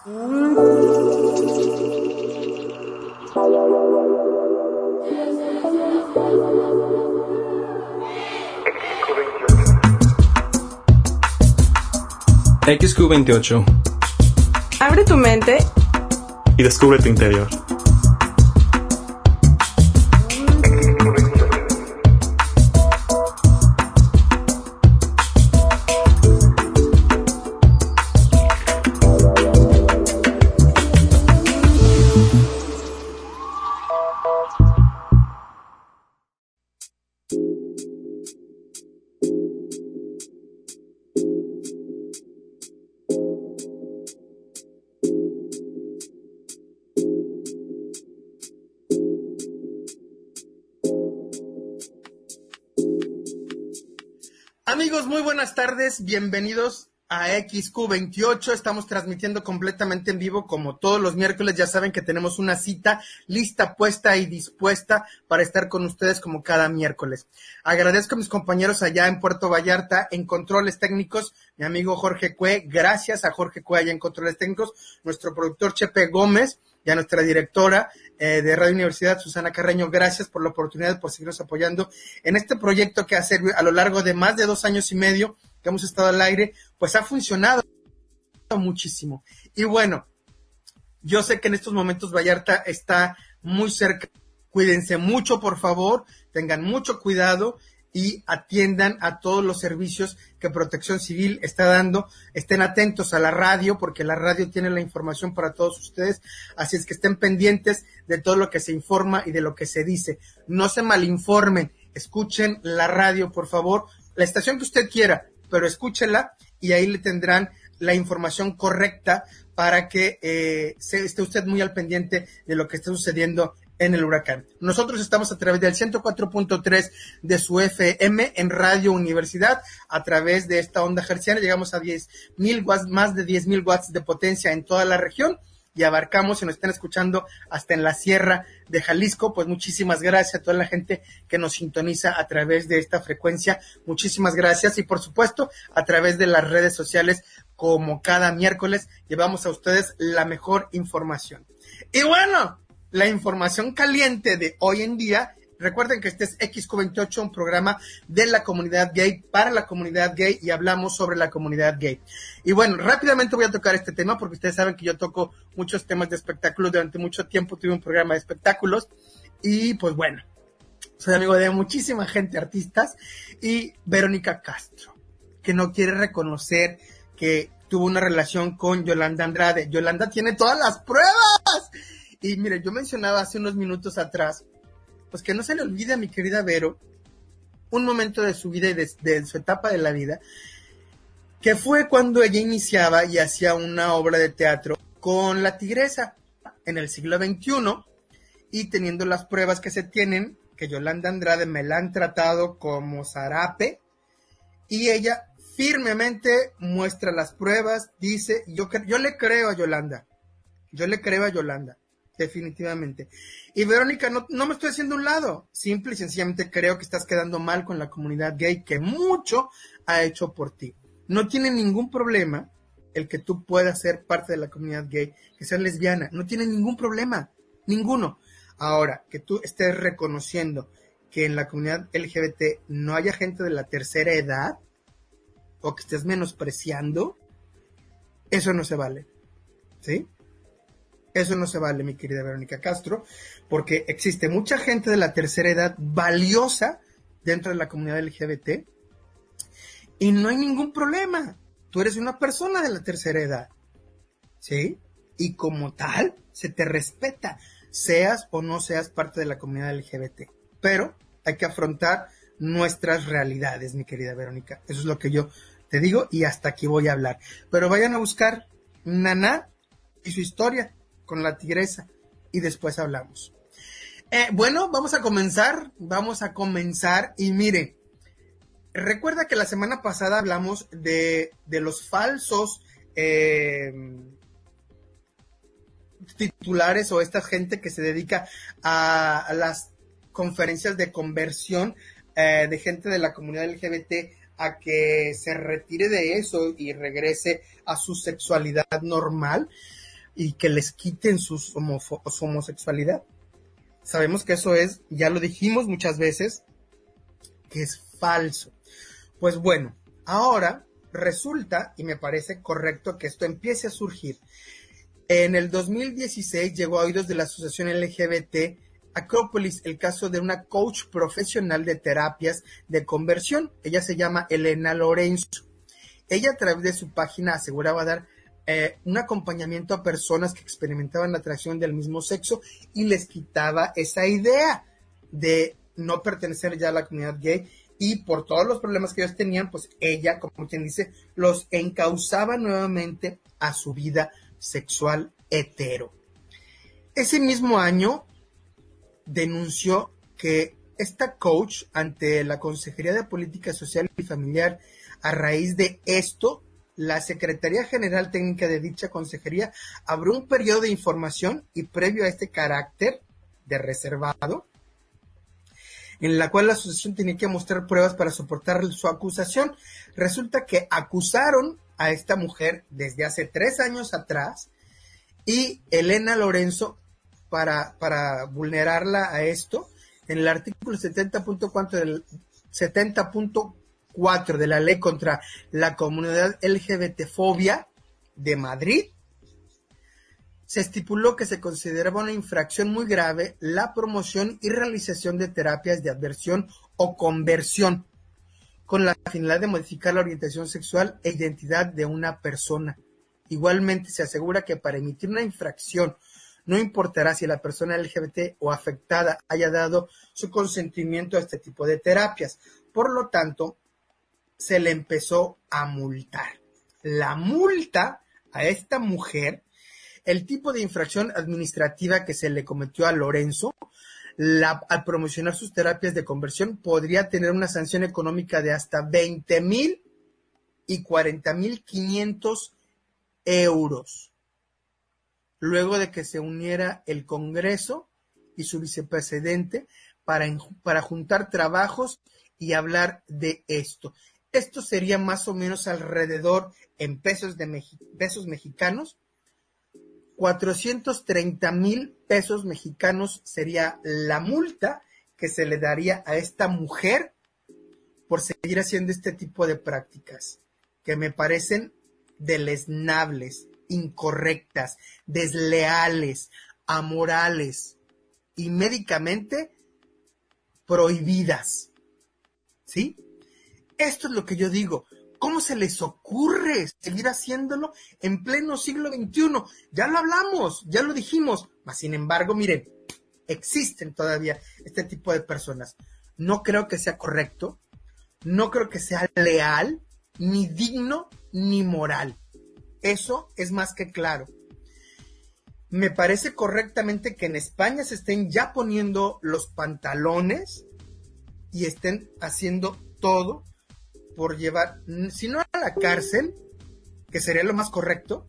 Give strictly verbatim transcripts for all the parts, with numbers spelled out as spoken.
X Q veintiocho. Abre tu mente y descubre tu interior. Amigos, muy buenas tardes, bienvenidos a X Q veintiocho, estamos transmitiendo completamente en vivo como todos los miércoles. Ya saben que tenemos una cita lista, puesta y dispuesta para estar con ustedes como cada miércoles. Agradezco a mis compañeros allá en Puerto Vallarta en controles técnicos, mi amigo Jorge Cue, gracias a Jorge Cue allá en controles técnicos, nuestro productor Chepe Gómez y a nuestra directora eh, de Radio Universidad, Susana Carreño, gracias por la oportunidad, por seguirnos apoyando en este proyecto que hace a lo largo de más de dos años y medio que hemos estado al aire, pues ha funcionado muchísimo. Y bueno, yo sé que en estos momentos Vallarta está muy cerca, cuídense mucho, por favor, tengan mucho cuidado y atiendan a todos los servicios que Protección Civil está dando. Estén atentos a la radio, porque la radio tiene la información para todos ustedes, así es que estén pendientes de todo lo que se informa y de lo que se dice. No se malinformen, escuchen la radio, por favor, la estación que usted quiera, pero escúchela y ahí le tendrán la información correcta para que eh, se, esté usted muy al pendiente de lo que está sucediendo en el huracán. Nosotros estamos a través del ciento cuatro punto tres de su F M en Radio Universidad, a través de esta onda hertziana, llegamos a diez mil watts, más de diez mil watts de potencia en toda la región, y abarcamos, si nos están escuchando hasta en la Sierra de Jalisco, pues muchísimas gracias a toda la gente que nos sintoniza a través de esta frecuencia, muchísimas gracias, y por supuesto a través de las redes sociales, como cada miércoles llevamos a ustedes la mejor información. Y bueno, la información caliente de hoy en día, recuerden que este es X Q veintiocho, un programa de la comunidad gay, para la comunidad gay, y hablamos sobre la comunidad gay. Y bueno, rápidamente voy a tocar este tema, porque ustedes saben que yo toco muchos temas de espectáculos. Durante mucho tiempo tuve un programa de espectáculos, y pues bueno, soy amigo de muchísima gente, artistas, y Verónica Castro, que no quiere reconocer que tuvo una relación con Yolanda Andrade. Yolanda tiene todas las pruebas. Y mire, yo mencionaba hace unos minutos atrás, pues que no se le olvide a mi querida Vero un momento de su vida y de, de su etapa de la vida, que fue cuando ella iniciaba y hacía una obra de teatro con La Tigresa en el siglo veintiuno, y teniendo las pruebas que se tienen, que Yolanda Andrade me la han tratado como zarape, y ella firmemente muestra las pruebas, dice, yo, yo le creo a Yolanda, yo le creo a Yolanda. Definitivamente. Y Verónica, no, no me estoy haciendo a un lado, simple y sencillamente creo que estás quedando mal con la comunidad gay, que mucho ha hecho por ti. No tiene ningún problema el que tú puedas ser parte de la comunidad gay, que seas lesbiana, no tiene ningún problema, ninguno. Ahora, que tú estés reconociendo que en la comunidad L G B T no haya gente de la tercera edad, o que estés menospreciando, eso no se vale, ¿sí? Eso no se vale, mi querida Verónica Castro, porque existe mucha gente de la tercera edad valiosa dentro de la comunidad L G B T y no hay ningún problema. Tú eres una persona de la tercera edad, ¿sí? Y como tal, se te respeta, seas o no seas parte de la comunidad L G B T. Pero hay que afrontar nuestras realidades, mi querida Verónica. Eso es lo que yo te digo y hasta aquí voy a hablar. Pero vayan a buscar Naná y su historia con La Tigresa y después hablamos. Eh, bueno, vamos a comenzar, vamos a comenzar y mire, recuerda que la semana pasada hablamos de, de los falsos eh, titulares o esta gente que se dedica a, a las conferencias de conversión eh, de gente de la comunidad L G B T a que se retire de eso y regrese a su sexualidad normal. y que les quiten sus homofo- su homosexualidad. Sabemos que eso es, ya lo dijimos muchas veces, que es falso. Pues bueno, ahora resulta, y me parece correcto que esto empiece a surgir. En el dos mil dieciséis llegó a oídos de la Asociación L G B T Acrópolis el caso de una coach profesional de terapias de conversión. Ella se llama Elena Lorenzo. Ella, a través de su página, aseguraba dar eh, un acompañamiento a personas que experimentaban la atracción del mismo sexo y les quitaba esa idea de no pertenecer ya a la comunidad gay, y por todos los problemas que ellos tenían, pues ella, como quien dice, los encauzaba nuevamente a su vida sexual hetero. Ese mismo año denunció que esta coach, ante la Consejería de Política Social y Familiar, a raíz de esto, la Secretaría General Técnica de dicha consejería abrió un periodo de información y previo a este carácter de reservado, en la cual la asociación tenía que mostrar pruebas para soportar su acusación. Resulta que acusaron a esta mujer desde hace tres años atrás, y Elena Lorenzo, para, para vulnerarla a esto, en el artículo setenta punto cuatro del setenta punto cuatro de la ley contra la comunidad L G B T fobia de Madrid, se estipuló que se consideraba una infracción muy grave la promoción y realización de terapias de aversión o conversión con la finalidad de modificar la orientación sexual e identidad de una persona. Igualmente se asegura que para emitir una infracción no importará si la persona L G B T o afectada haya dado su consentimiento a este tipo de terapias. Por lo tanto, se le empezó a multar. La multa a esta mujer, el tipo de infracción administrativa que se le cometió a Lorenzo, la, al promocionar sus terapias de conversión, podría tener una sanción económica de hasta veinte mil y cuarenta mil quinientos euros. Luego de que se uniera el Congreso y su vicepresidente para, para juntar trabajos y hablar de esto. Esto sería más o menos alrededor, en pesos, de Mex- pesos mexicanos, cuatrocientos treinta mil pesos mexicanos sería la multa que se le daría a esta mujer por seguir haciendo este tipo de prácticas, que me parecen deleznables, incorrectas, desleales, amorales y médicamente prohibidas. ¿Sí? Esto es lo que yo digo. ¿Cómo se les ocurre seguir haciéndolo en pleno siglo veintiuno? Ya lo hablamos, ya lo dijimos, mas sin embargo, miren, existen todavía este tipo de personas. No creo que sea correcto, no creo que sea leal, ni digno, ni moral. Eso es más que claro. Me parece correctamente que en España se estén ya poniendo los pantalones y estén haciendo todo por llevar, si no a la cárcel, que sería lo más correcto,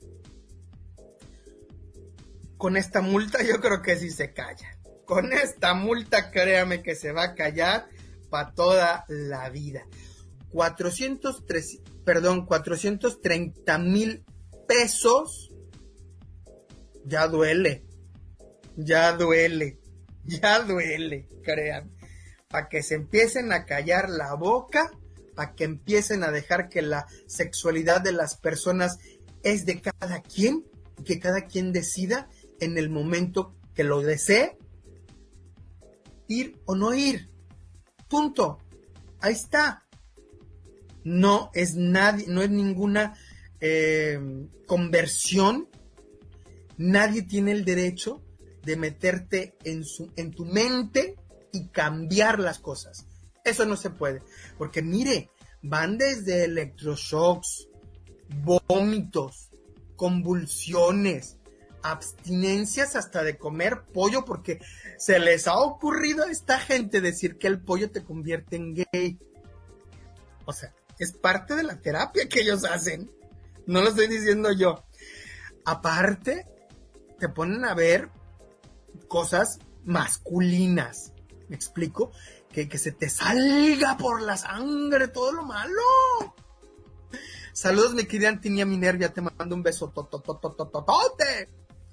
con esta multa yo creo que sí se calla. Con esta multa créame que se va a callar para toda la vida. cuatrocientos tres, perdón, cuatrocientos treinta mil pesos, ya duele, ya duele, ya duele, créanme, para que se empiecen a callar la boca, para que empiecen a dejar que la sexualidad de las personas es de cada quien, y que cada quien decida en el momento que lo desee, ir o no ir. Punto. Ahí está. No es nadie, no es ninguna eh, conversión. Nadie tiene el derecho de meterte en, su, en tu mente y cambiar las cosas. Eso no se puede, porque mire, van desde electroshocks, vómitos, convulsiones, abstinencias hasta de comer pollo, porque se les ha ocurrido a esta gente decir que el pollo te convierte en gay. O sea, es parte de la terapia que ellos hacen, no lo estoy diciendo yo. Aparte, te ponen a ver cosas masculinas, ¿me explico? Que, que se te salga por la sangre todo lo malo. Saludos, mi querida Antinia Minervia, te mando un beso totototototote.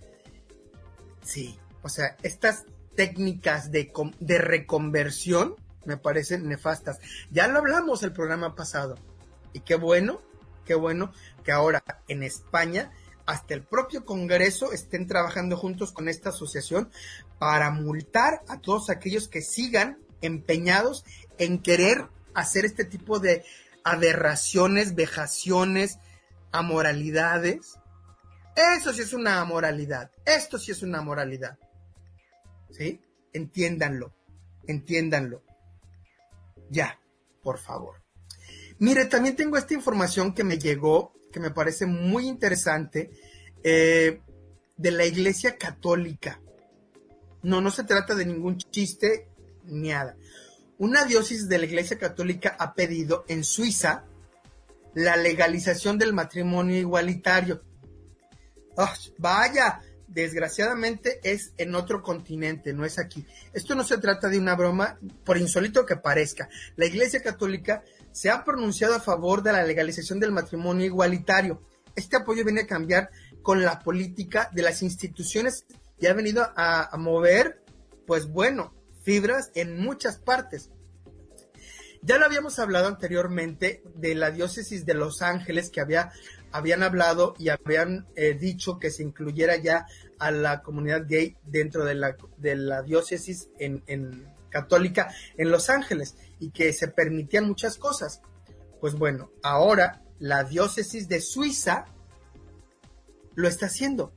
Sí, o sea, estas técnicas de, de reconversión me parecen nefastas. Ya lo hablamos el programa pasado. Y qué bueno, qué bueno que ahora en España hasta el propio Congreso estén trabajando juntos con esta asociación para multar a todos aquellos que sigan empeñados en querer hacer este tipo de aberraciones, vejaciones, amoralidades. Eso sí es una amoralidad. Esto sí es una amoralidad. ¿Sí? Entiéndanlo. Entiéndanlo. Ya, por favor. Mire, también tengo esta información que me llegó, que me parece muy interesante, eh, de la Iglesia Católica. No, no se trata de ningún chiste, ni nada. Una diócesis de la Iglesia Católica ha pedido en Suiza la legalización del matrimonio igualitario. Oh, vaya, desgraciadamente es en otro continente, no es aquí. Esto no se trata de una broma, por insólito que parezca. La Iglesia Católica se ha pronunciado a favor de la legalización del matrimonio igualitario. Este apoyo viene a cambiar con la política de las instituciones y ha venido a, a mover, pues bueno, fibras en muchas partes. Ya lo habíamos hablado anteriormente de la diócesis de Los Ángeles, que había, habían hablado y habían eh, dicho que se incluyera ya a la comunidad gay dentro de la, de la diócesis en, en católica en Los Ángeles y que se permitían muchas cosas. Pues bueno, ahora la diócesis de Suiza lo está haciendo.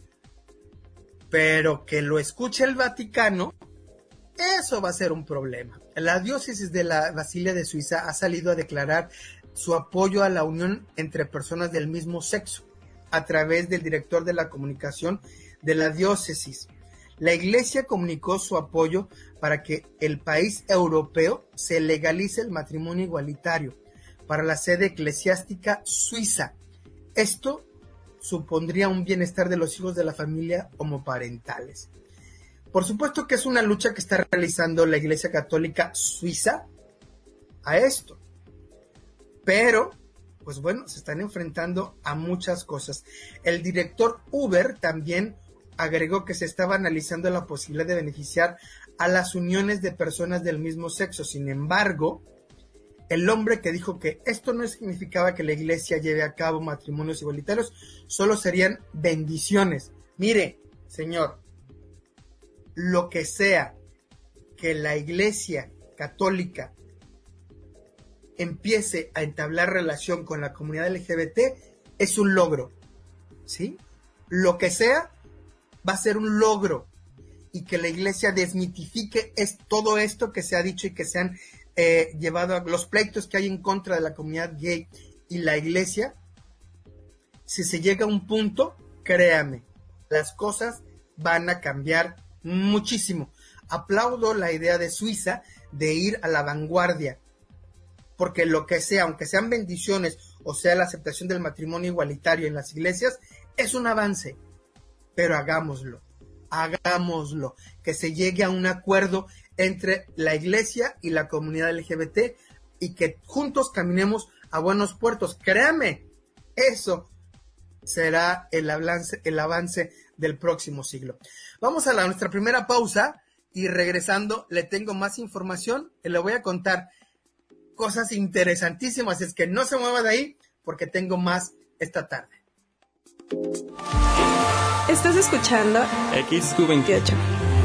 Pero que lo escuche el Vaticano, eso va a ser un problema. La diócesis de la Basilia de Suiza ha salido a declarar su apoyo a la unión entre personas del mismo sexo a través del director de la comunicación de la diócesis. La Iglesia comunicó su apoyo para que el país europeo se legalice el matrimonio igualitario para la sede eclesiástica suiza. Esto supondría un bienestar de los hijos de la familia homoparentales. Por supuesto que es una lucha que está realizando la Iglesia Católica Suiza a esto. Pero, pues bueno, se están enfrentando a muchas cosas. El director Uber también agregó que se estaba analizando la posibilidad de beneficiar a las uniones de personas del mismo sexo. Sin embargo, el hombre que dijo que esto no significaba que la Iglesia lleve a cabo matrimonios igualitarios, solo serían bendiciones. Mire, señor, lo que sea que la Iglesia Católica empiece a entablar relación con la comunidad L G B T es un logro, ¿sí? Lo que sea va a ser un logro, y que la Iglesia desmitifique es todo esto que se ha dicho y que se han eh, llevado a los pleitos que hay en contra de la comunidad gay y la Iglesia. Si se llega a un punto, créame, las cosas van a cambiar muchísimo. Aplaudo la idea de Suiza de ir a la vanguardia, porque lo que sea, aunque sean bendiciones o sea la aceptación del matrimonio igualitario en las iglesias, es un avance, pero hagámoslo, hagámoslo, que se llegue a un acuerdo entre la Iglesia y la comunidad L G B T y que juntos caminemos a buenos puertos. Créame, eso será el avance, el avance del próximo siglo. Vamos a la, nuestra primera pausa y regresando le tengo más información y le voy a contar cosas interesantísimas. Es que no se mueva de ahí porque tengo más esta tarde. Estás escuchando X Q veintiocho.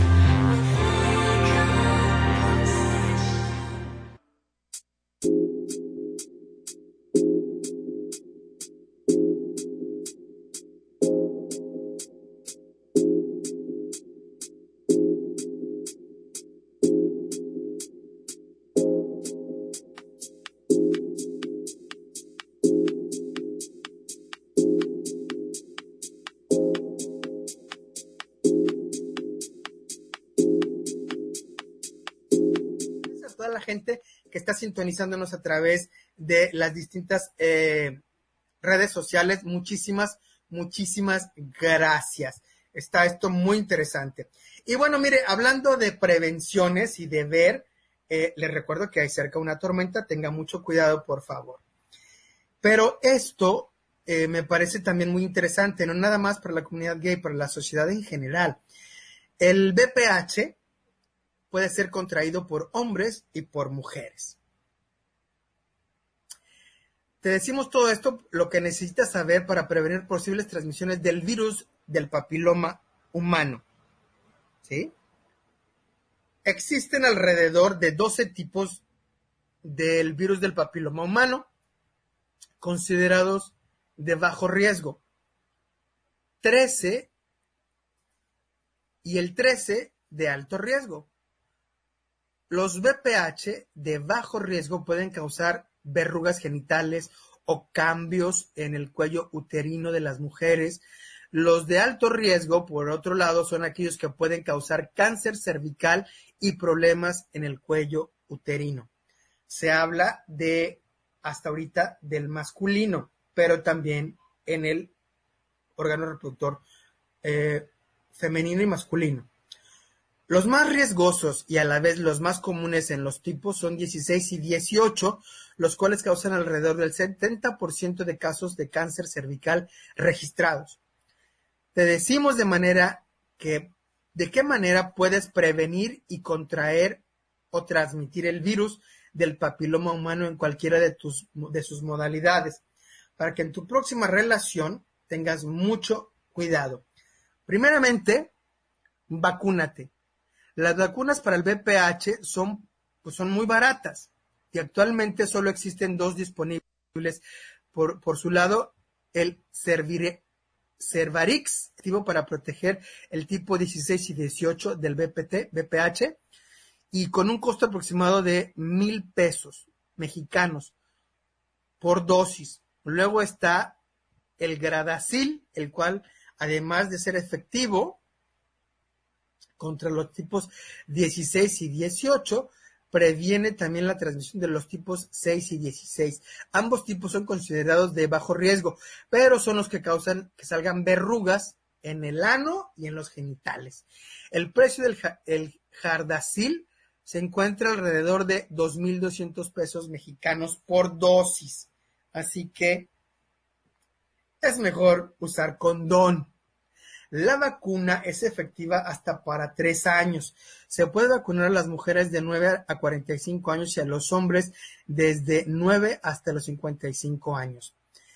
Toda la gente que está sintonizándonos a través de las distintas eh, redes sociales, muchísimas, muchísimas gracias. Está esto muy interesante. Y bueno, mire, hablando de prevenciones y de ver, eh, les recuerdo que hay cerca una tormenta, tenga mucho cuidado, por favor. Pero esto eh, me parece también muy interesante, no nada más para la comunidad gay, para la sociedad en general. El V P H puede ser contraído por hombres y por mujeres. Te decimos todo esto, lo que necesitas saber para prevenir posibles transmisiones del virus del papiloma humano. ¿Sí? Existen alrededor de doce tipos del virus del papiloma humano, considerados de bajo riesgo. trece y el trece de alto riesgo. Los V P H de bajo riesgo pueden causar verrugas genitales o cambios en el cuello uterino de las mujeres. Los de alto riesgo, por otro lado, son aquellos que pueden causar cáncer cervical y problemas en el cuello uterino. Se habla de, hasta ahorita, del masculino, pero también en el órgano reproductor eh, femenino y masculino. Los más riesgosos y a la vez los más comunes en los tipos son dieciséis y dieciocho, los cuales causan alrededor del setenta por ciento de casos de cáncer cervical registrados. Te decimos de manera que, de qué manera puedes prevenir y contraer o transmitir el virus del papiloma humano en cualquiera de, tus, de sus modalidades, para que en tu próxima relación tengas mucho cuidado. Primeramente, vacúnate. Las vacunas para el V P H son, pues son muy baratas y actualmente solo existen dos disponibles. Por, por su lado, el Cervire, Cervarix, activo para proteger el tipo dieciséis y dieciocho del V P T, V P H, y con un costo aproximado de mil pesos mexicanos por dosis. Luego está el Gardasil, el cual, además de ser efectivo contra los tipos dieciséis y dieciocho, previene también la transmisión de los tipos seis y dieciséis. Ambos tipos son considerados de bajo riesgo, pero son los que causan que salgan verrugas en el ano y en los genitales. El precio del el Gardasil se encuentra alrededor de dos mil doscientos pesos mexicanos por dosis. Así que es mejor usar condón. La vacuna es efectiva hasta para tres años. Se puede vacunar a las mujeres de nueve a cuarenta y cinco años y a los hombres desde nueve hasta los cincuenta y cinco años.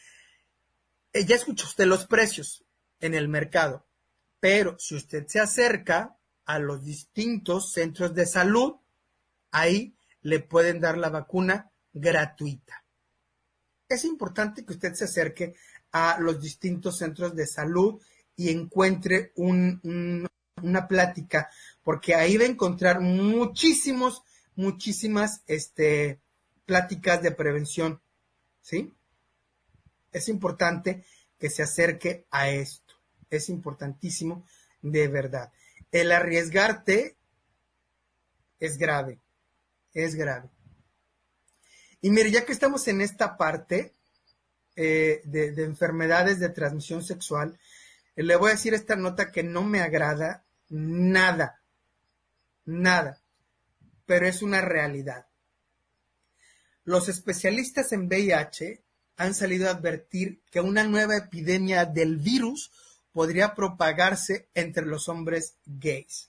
Eh, ya escuchó usted los precios en el mercado, pero si usted se acerca a los distintos centros de salud, ahí le pueden dar la vacuna gratuita. Es importante que usted se acerque a los distintos centros de salud y encuentre un, un, una plática, porque ahí va a encontrar muchísimos, muchísimas este, pláticas de prevención, ¿sí? Es importante que se acerque a esto, es importantísimo de verdad. El arriesgarte es grave, es grave. Y mire, ya que estamos en esta parte eh, de, de enfermedades de transmisión sexual, le voy a decir esta nota que no me agrada nada, nada, pero es una realidad. Los especialistas en V I H han salido a advertir que una nueva epidemia del virus podría propagarse entre los hombres gays.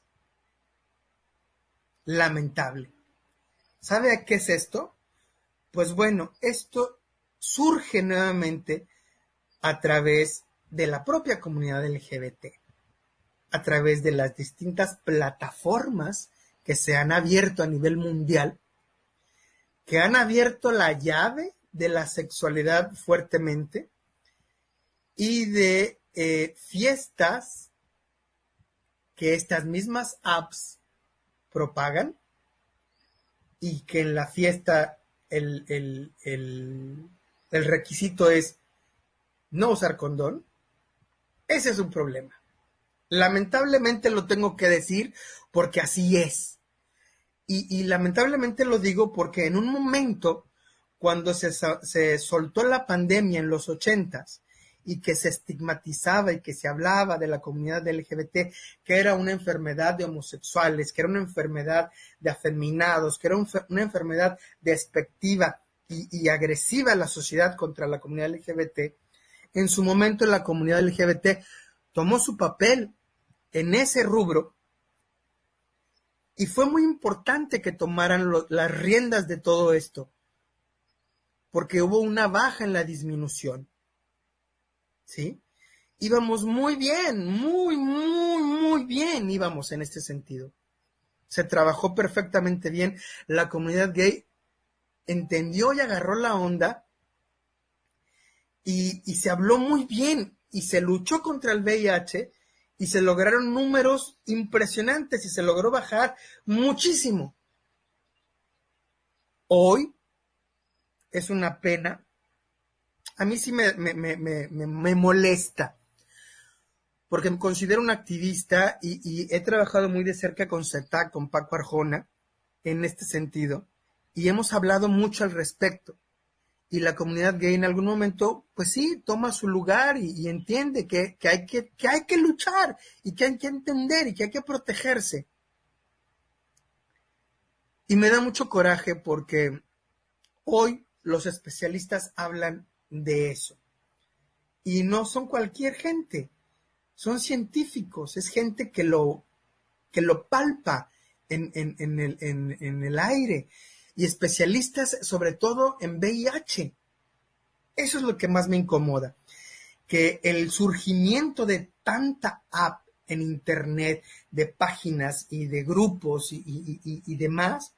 Lamentable. ¿Sabe a qué es esto? Pues bueno, esto surge nuevamente a través de la propia comunidad L G B T, a través de las distintas plataformas que se han abierto a nivel mundial, que han abierto la llave de la sexualidad fuertemente y de eh, fiestas que estas mismas apps propagan y que en la fiesta el, el, el, el requisito es no usar condón. Ese es un problema. Lamentablemente lo tengo que decir porque así es. Y, y lamentablemente lo digo porque en un momento, cuando se, se soltó la pandemia en los ochentas y que se estigmatizaba y que se hablaba de la comunidad L G B T, que era una enfermedad de homosexuales, que era una enfermedad de afeminados, que era un, una enfermedad despectiva y, y agresiva a la sociedad contra la comunidad L G B T, en su momento la comunidad L G B T tomó su papel en ese rubro Y fue muy importante que tomaran lo, las riendas de todo esto, porque hubo una baja en la disminución, ¿sí? Íbamos muy bien, muy, muy, muy bien íbamos en este sentido. Se trabajó perfectamente bien. La comunidad gay entendió y agarró la onda y, y se habló muy bien y se luchó contra el V I H y se lograron números impresionantes y se logró bajar muchísimo. Hoy es una pena. A mí sí me, me, me, me, me molesta, porque me considero un activista y, y he trabajado muy de cerca con C E T A C, con Paco Arjona, en este sentido, y hemos hablado mucho al respecto. Y la comunidad gay en algún momento, pues sí, toma su lugar y, y entiende que, que, hay que, que hay que luchar y que hay que entender y que hay que protegerse. Y me da mucho coraje porque hoy los especialistas hablan de eso. Y no son cualquier gente, son científicos, es gente que lo, que lo palpa en, en, en, el, en, en el aire. Y especialistas sobre todo en V I H. Eso es lo que más me incomoda, que el surgimiento de tanta app en internet, de páginas y de grupos y, y, y, y demás,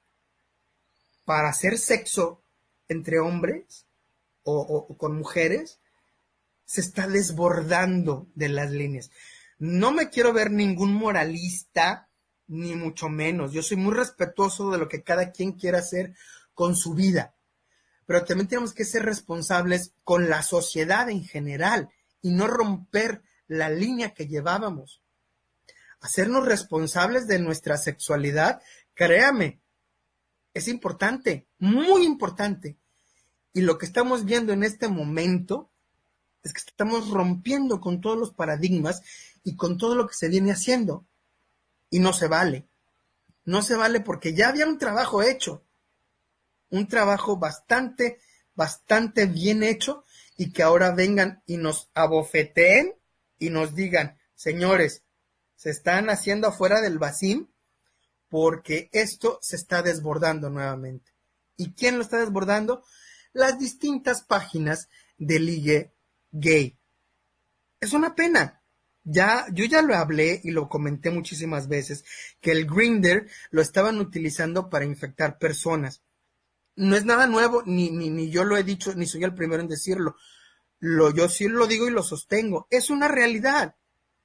para hacer sexo entre hombres o, o, o con mujeres, se está desbordando de las líneas. No me quiero ver ningún moralista, ni mucho menos. Yo soy muy respetuoso de lo que cada quien quiera hacer con su vida. Pero también tenemos que ser responsables con la sociedad en general y no romper la línea que llevábamos. Hacernos responsables de nuestra sexualidad, créame, es importante, muy importante. Y lo que estamos viendo en este momento es que estamos rompiendo con todos los paradigmas y con todo lo que se viene haciendo. Y no se vale. No se vale porque ya había un trabajo hecho. Un trabajo bastante, bastante bien hecho y que ahora vengan y nos abofeteen y nos digan, señores, se están haciendo afuera del vacín porque esto se está desbordando nuevamente. ¿Y quién lo está desbordando? Las distintas páginas de ligue gay. Es una pena. Ya, yo ya lo hablé y lo comenté muchísimas veces, que el Grindr lo estaban utilizando para infectar personas. No es nada nuevo, ni, ni, ni yo lo he dicho, ni soy el primero en decirlo. Lo, yo sí lo digo y lo sostengo. Es una realidad.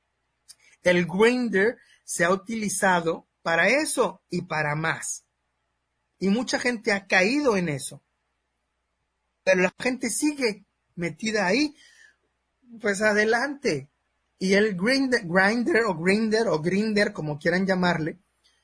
El Grindr se ha utilizado para eso y para más. Y mucha gente ha caído en eso. Pero la gente sigue metida ahí. Pues adelante. Y el Grindr, Grindr o Grindr o Grindr, como quieran llamarle,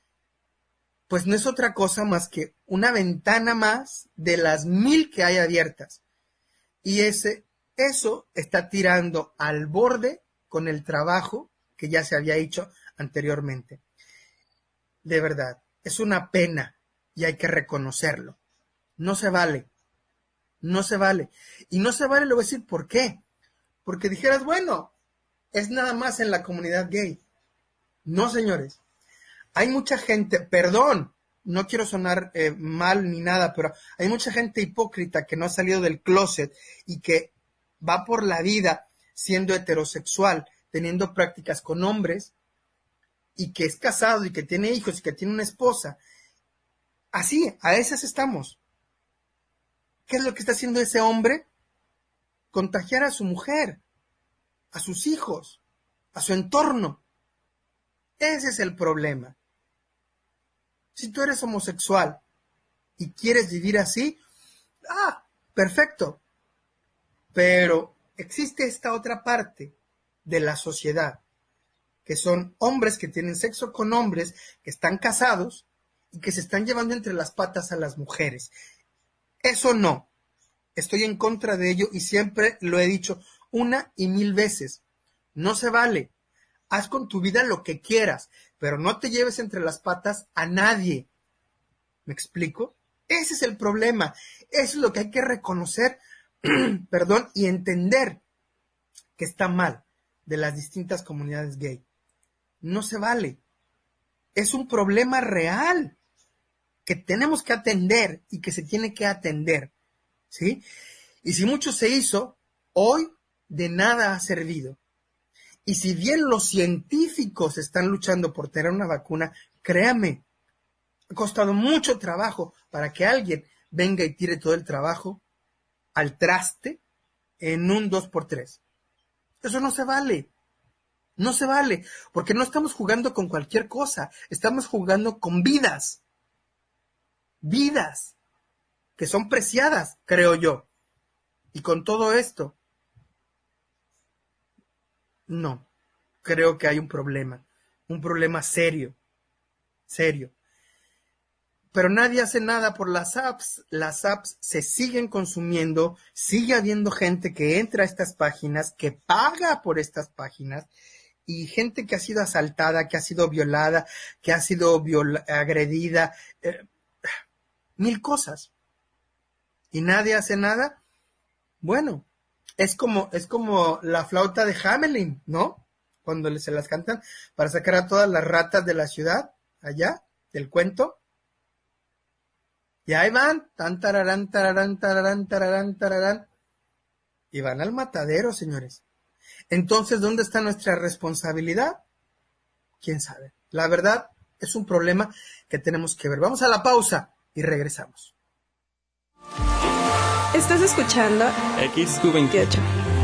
pues no es otra cosa más que una ventana más de las mil que hay abiertas. Y ese, eso está tirando al borde con el trabajo que ya se había hecho anteriormente. De verdad, es una pena y hay que reconocerlo. No se vale. No se vale. Y no se vale, le voy a decir por qué. Porque dijeras, bueno, es nada más en la comunidad gay. No, señores. Hay mucha gente, perdón, no quiero sonar eh, mal ni nada, pero hay mucha gente hipócrita que no ha salido del closet y que va por la vida siendo heterosexual, teniendo prácticas con hombres y que es casado y que tiene hijos y que tiene una esposa. Así, a esas estamos. ¿Qué es lo que está haciendo ese hombre? Contagiar a su mujer, a sus hijos, a su entorno. Ese es el problema. Si tú eres homosexual y quieres vivir así, ah, perfecto. Pero existe esta otra parte de la sociedad, que son hombres que tienen sexo con hombres, que están casados y que se están llevando entre las patas a las mujeres. Eso no. Estoy en contra de ello y siempre lo he dicho una y mil veces. No se vale. Haz con tu vida lo que quieras, pero no te lleves entre las patas a nadie. ¿Me explico? Ese es el problema. Eso es lo que hay que reconocer, perdón, y entender que está mal de las distintas comunidades gay. No se vale. es un problema real que tenemos que atender y que se tiene que atender, ¿sí? Y si mucho se hizo, hoy de nada ha servido. Y si bien los científicos están luchando por tener una vacuna, créame, ha costado mucho trabajo para que alguien venga y tire todo el trabajo al traste en un dos por tres. Eso no se vale. No se vale, porque no estamos jugando con cualquier cosa, estamos jugando con vidas. Vidas que son preciadas, creo yo. Y con todo esto, no, creo que hay un problema, un problema serio, serio. Pero nadie hace nada por las apps, las apps se siguen consumiendo, sigue habiendo gente que entra a estas páginas, que paga por estas páginas, y gente que ha sido asaltada, que ha sido violada, que ha sido viola, agredida, eh, mil cosas. ¿Y nadie hace nada? Bueno, es como, es como la flauta de Hamelin, ¿no? Cuando se las cantan para sacar a todas las ratas de la ciudad, allá, del cuento. Y ahí van, tan tararán, tararán, tararán, tararán, tararán, y van al matadero, señores. Entonces, ¿dónde está nuestra responsabilidad? ¿Quién sabe? La verdad, es un problema que tenemos que ver. Vamos a la pausa y regresamos. Estás escuchando X Q veintiocho.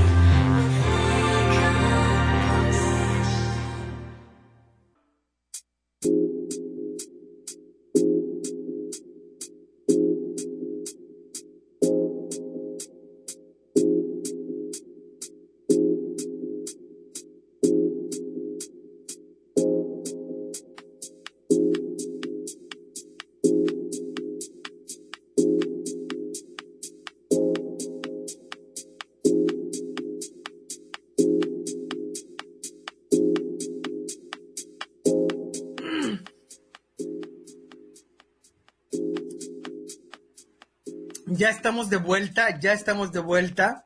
Ya estamos de vuelta, ya estamos de vuelta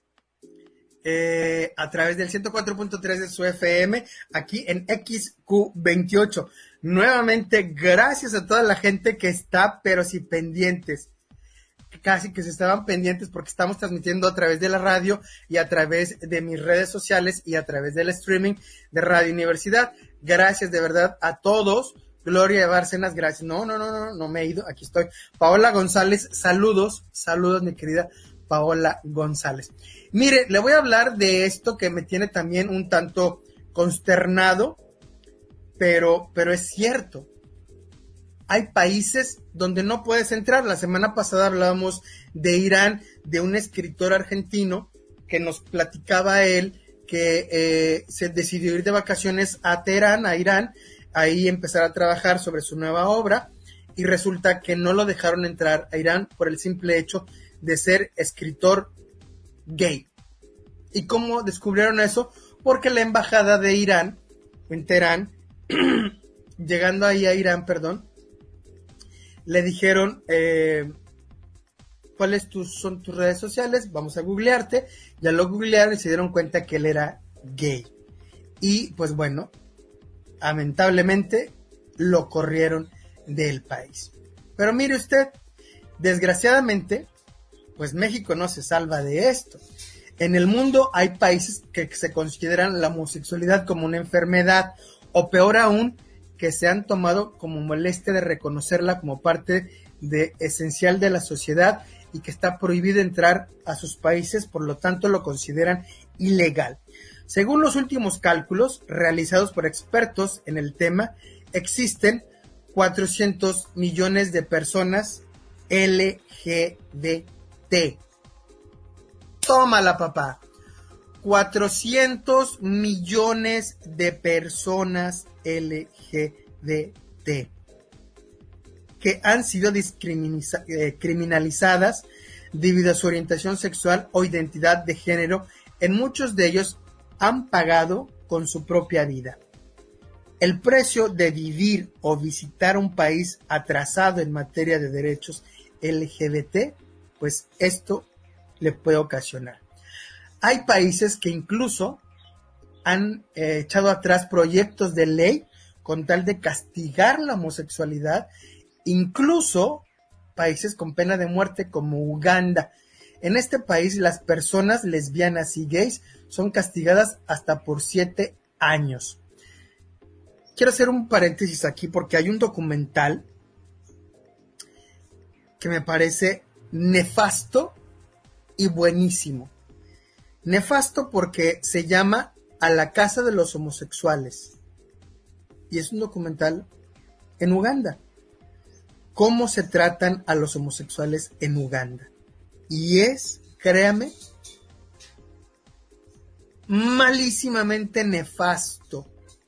eh, a través del ciento cuatro punto tres de su F M, aquí en X Q veintiocho. Nuevamente, gracias a toda la gente que está, pero sí pendientes, casi que se estaban pendientes porque estamos transmitiendo a través de la radio y a través de mis redes sociales y a través del streaming de Radio Universidad. Gracias de verdad a todos. Gloria de Bárcenas, gracias. No, no, no, no, no me he ido, aquí estoy. Paola González, saludos, saludos mi querida Paola González. Mire, le voy a hablar de esto que me tiene también un tanto consternado, pero, pero es cierto. Hay países donde no puedes entrar. La semana pasada hablábamos de Irán, de un escritor argentino que nos platicaba él que eh, se decidió ir de vacaciones a Teherán, a Irán, ahí empezar a trabajar sobre su nueva obra, y resulta que no lo dejaron entrar a Irán por el simple hecho de ser escritor gay. ¿Y cómo descubrieron eso? Porque la embajada de Irán, en Teherán, llegando ahí a Irán, perdón, le dijeron, eh, ¿cuáles tus, son tus redes sociales? Vamos a googlearte. Ya lo googlearon y se dieron cuenta que él era gay. Y pues bueno, lamentablemente lo corrieron del país. Pero mire usted, desgraciadamente, pues México no se salva de esto. En el mundo hay países que se consideran la homosexualidad como una enfermedad, o peor aún, que se han tomado como molestia de reconocerla como parte de, esencial de la sociedad, y que está prohibido entrar a sus países, por lo tanto lo consideran ilegal. Según los últimos cálculos realizados por expertos en el tema, existen cuatrocientos millones de personas L G B T. Tómala, papá. cuatrocientos millones de personas L G B T que han sido discriminiza- eh, criminalizadas debido a su orientación sexual o identidad de género. En muchos de ellos han pagado con su propia vida. El precio de vivir o visitar un país atrasado en materia de derechos L G B T, pues esto le puede ocasionar. Hay países que incluso han eh, echado atrás proyectos de ley con tal de castigar la homosexualidad, incluso países con pena de muerte como Uganda. En este país las personas lesbianas y gays son castigadas hasta por siete años. Quiero hacer un paréntesis aquí porque hay un documental que me parece nefasto y buenísimo. Nefasto porque se llama A la casa de los homosexuales. Y es un documental en Uganda. Cómo se tratan a los homosexuales en Uganda. Y es, créame, malísimamente nefasto.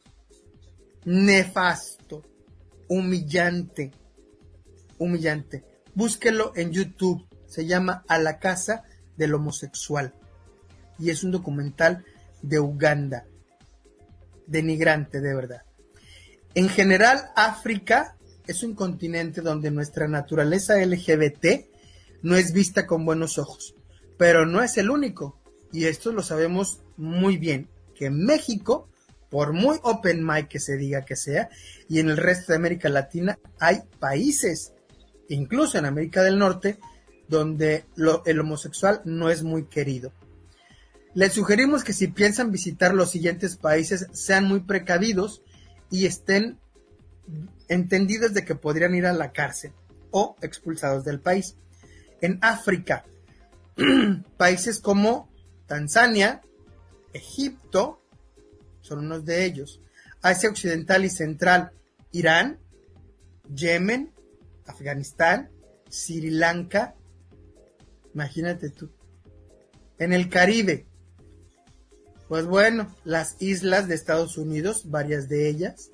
Nefasto. Humillante. Humillante. Búsquelo en YouTube. Se llama A la casa del homosexual. Y es un documental de Uganda. Denigrante, de verdad. En general, África es un continente donde nuestra naturaleza L G B T no es vista con buenos ojos. Pero no es el único. Y esto lo sabemos muy bien. Que en México, por muy open mind que se diga que sea, y en el resto de América Latina hay países, incluso en América del Norte, donde lo, el homosexual no es muy querido. Les sugerimos que si piensan visitar los siguientes países, sean muy precavidos y estén entendidos de que podrían ir a la cárcel o expulsados del país. En África, países como Tanzania, Egipto, son unos de ellos. Asia Occidental y Central, Irán, Yemen, Afganistán, Sri Lanka, imagínate tú. En el Caribe, pues bueno, las islas de Estados Unidos, varias de ellas,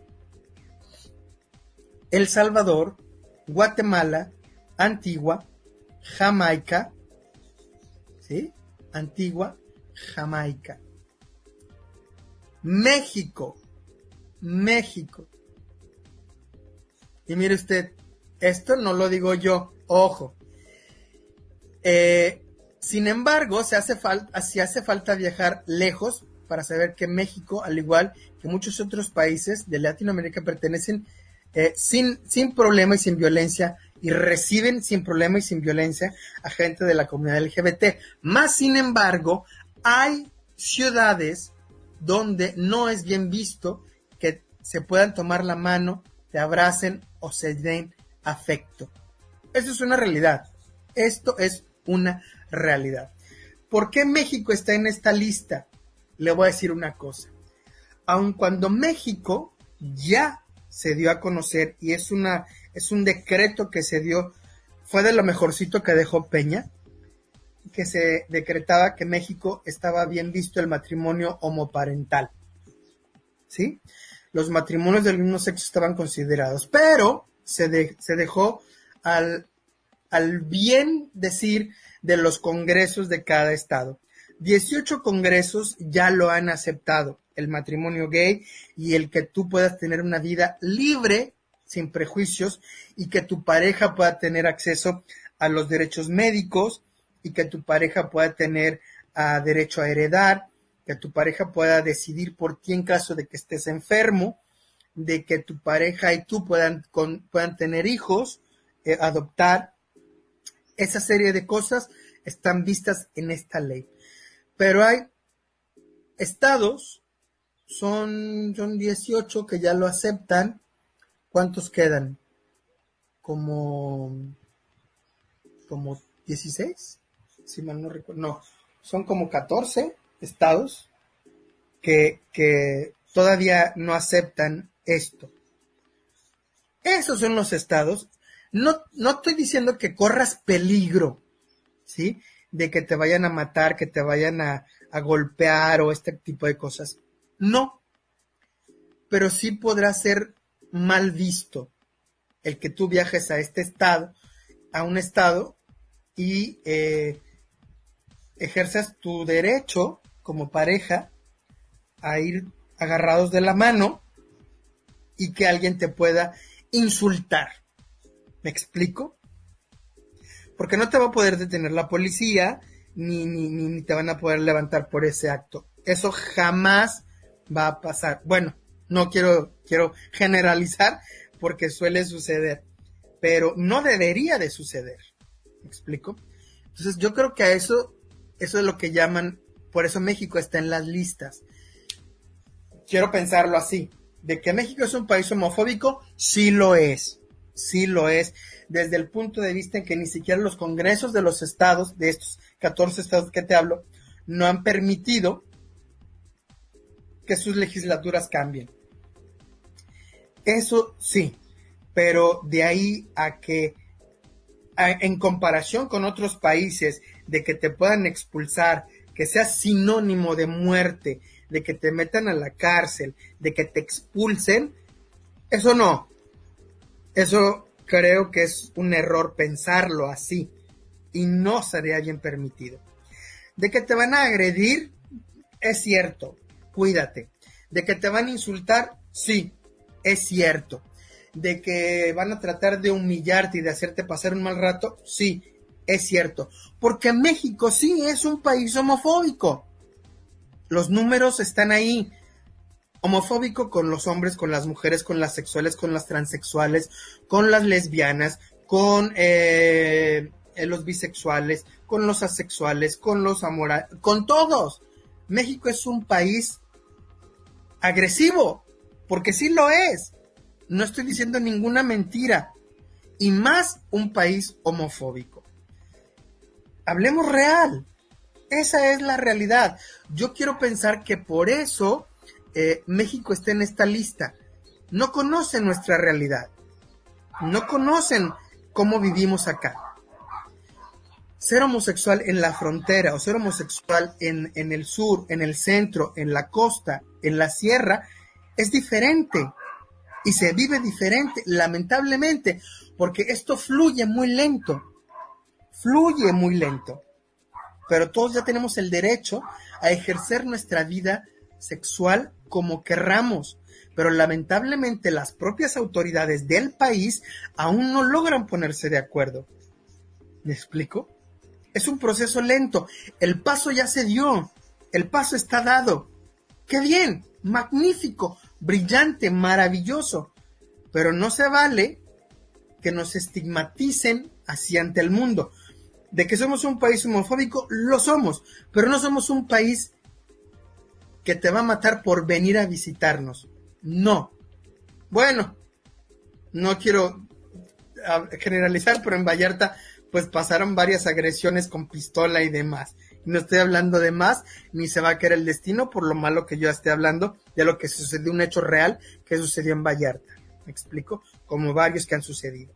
El Salvador, Guatemala, Antigua, Jamaica, ¿sí? Antigua, Jamaica. México, México. Y mire usted, esto no lo digo yo, ojo. Eh, sin embargo, se hace falta, si hace falta viajar lejos para saber que México, al igual que muchos otros países de Latinoamérica, pertenecen eh, sin, sin problema y sin violencia y reciben sin problema y sin violencia a gente de la comunidad L G B T. Más sin embargo, hay ciudades donde no es bien visto que se puedan tomar la mano, te abracen o se den afecto. Eso es una realidad. Esto es una realidad. ¿Por qué México está en esta lista? Le voy a decir una cosa. Aun cuando México ya se dio a conocer y es una es un decreto que se dio, fue de lo mejorcito que dejó Peña, que se decretaba que México estaba bien visto el matrimonio homoparental. ¿Sí? Los matrimonios del mismo sexo estaban considerados, pero se, de, se dejó al, al bien decir de los congresos de cada estado. dieciocho congresos ya lo han aceptado, el matrimonio gay y el que tú puedas tener una vida libre, sin prejuicios, y que tu pareja pueda tener acceso a los derechos médicos, y que tu pareja pueda tener uh, derecho a heredar, que tu pareja pueda decidir por ti en caso de que estés enfermo, de que tu pareja y tú puedan, con, puedan tener hijos, eh, adoptar. Esa serie de cosas están vistas en esta ley. Pero hay estados, son, son dieciocho que ya lo aceptan. ¿Cuántos quedan? Como, como dieciséis, si mal no recuerdo. No, son como catorce estados que, que todavía no aceptan esto. Esos son los estados. No, no estoy diciendo que corras peligro, ¿sí? De que te vayan a matar, que te vayan a, a golpear o este tipo de cosas. No. Pero sí podrá ser mal visto el que tú viajes a este estado, a un estado y eh, ejerzas tu derecho como pareja a ir agarrados de la mano y que alguien te pueda insultar. ¿Me explico? Porque no te va a poder detener la policía ni, ni, ni te van a poder levantar por ese acto. Eso jamás va a pasar. Bueno, No quiero, quiero generalizar porque suele suceder, pero no debería de suceder. ¿Me explico? Entonces yo creo que a eso, eso es lo que llaman, por eso México está en las listas. Quiero pensarlo así, de que México es un país homofóbico, sí lo es, sí lo es, desde el punto de vista en que ni siquiera los congresos de los estados, de estos catorce estados que te hablo, no han permitido que sus legislaturas cambien. Eso sí, pero de ahí a que a, en comparación con otros países, de que te puedan expulsar, que sea sinónimo de muerte, de que te metan a la cárcel, de que te expulsen, eso no. Eso creo que es un error pensarlo así y no sería bien permitido. De que te van a agredir, es cierto, cuídate. De que te van a insultar, sí, es cierto. De que van a tratar de humillarte y de hacerte pasar un mal rato, sí, es cierto. Porque México sí es un país homofóbico. Los números están ahí. Homofóbico con los hombres, con las mujeres, con las sexuales, con las transexuales, con las lesbianas, con eh, los bisexuales, con los asexuales, con los amorales, con todos. México es un país agresivo, porque sí lo es. No estoy diciendo ninguna mentira. Y más un país homofóbico. Hablemos real. Esa es la realidad. Yo quiero pensar que por eso eh, México está en esta lista. No conocen nuestra realidad. No conocen cómo vivimos acá. Ser homosexual en la frontera o ser homosexual en, en el sur, en el centro, en la costa, en la sierra, es diferente. Y se vive diferente, lamentablemente, porque esto fluye muy lento. Fluye muy lento. Pero todos ya tenemos el derecho a ejercer nuestra vida sexual como querramos. Pero lamentablemente las propias autoridades del país aún no logran ponerse de acuerdo. ¿Me explico? Es un proceso lento. El paso ya se dio. El paso está dado. ¡Qué bien! Magnífico, brillante, maravilloso. Pero no se vale que nos estigmaticen así ante el mundo. De que somos un país homofóbico, lo somos, pero no somos un país que te va a matar por venir a visitarnos. No. Bueno, no quiero generalizar, pero en Vallarta pues pasaron varias agresiones con pistola y demás. No estoy hablando de más, ni se va a caer el destino por lo malo que yo esté hablando de lo que sucedió, un hecho real que sucedió en Vallarta. ¿Me explico? Como varios que han sucedido.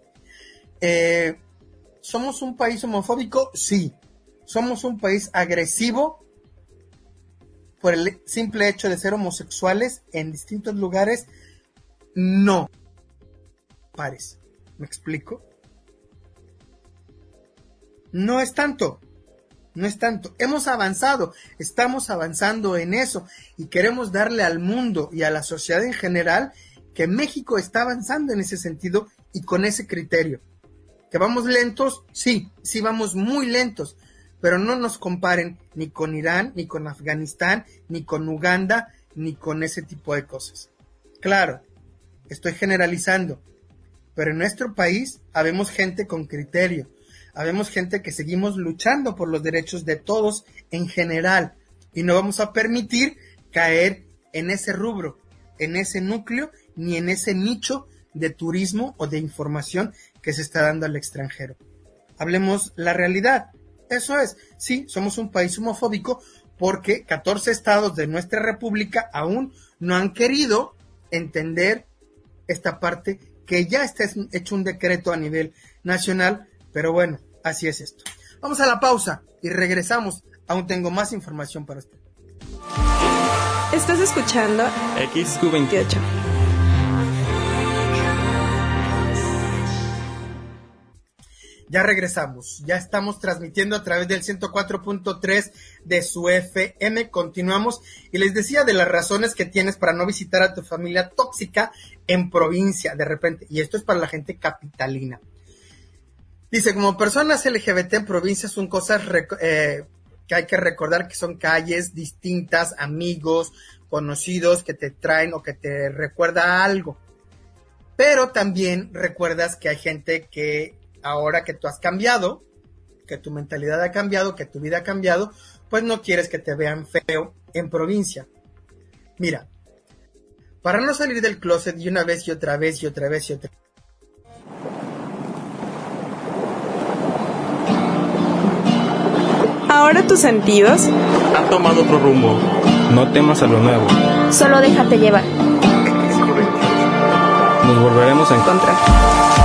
Eh... ¿Somos un país homofóbico? Sí. ¿Somos un país agresivo por el simple hecho de ser homosexuales en distintos lugares? No. Pares. ¿Me explico? No es tanto. No es tanto. Hemos avanzado. Estamos avanzando en eso. Y queremos darle al mundo y a la sociedad en general que México está avanzando en ese sentido y con ese criterio. ¿Que vamos lentos? Sí, sí vamos muy lentos, pero no nos comparen ni con Irán, ni con Afganistán, ni con Uganda, ni con ese tipo de cosas. Claro, estoy generalizando, pero en nuestro país habemos gente con criterio, habemos gente que seguimos luchando por los derechos de todos en general, y no vamos a permitir caer en ese rubro, en ese núcleo, ni en ese nicho de turismo o de información que se está dando al extranjero. Hablemos la realidad. Eso es, sí, somos un país homofóbico porque catorce estados de nuestra república aún no han querido entender esta parte, que ya está hecho un decreto a nivel nacional, pero bueno, así es esto. Vamos a la pausa y regresamos. Aún tengo más información para usted. Estás escuchando X Q veintiocho. Ya regresamos, ya estamos transmitiendo a través del ciento cuatro punto tres de su F M, continuamos y les decía de las razones que tienes para no visitar a tu familia tóxica en provincia de repente, y esto es para la gente capitalina. Dice, como personas L G B T en provincia son cosas rec- eh, que hay que recordar que son calles distintas, amigos, conocidos que te traen o que te recuerda algo. Pero también recuerdas que hay gente que ahora que tú has cambiado, que tu mentalidad ha cambiado, que tu vida ha cambiado, pues no quieres que te vean feo en provincia. Mira, para no salir del closet y una vez y otra vez y otra vez y otra vez. Ahora tus sentidos Ha tomado otro rumbo. No temas a lo nuevo. Solo déjate llevar. Nos volveremos a encontrar.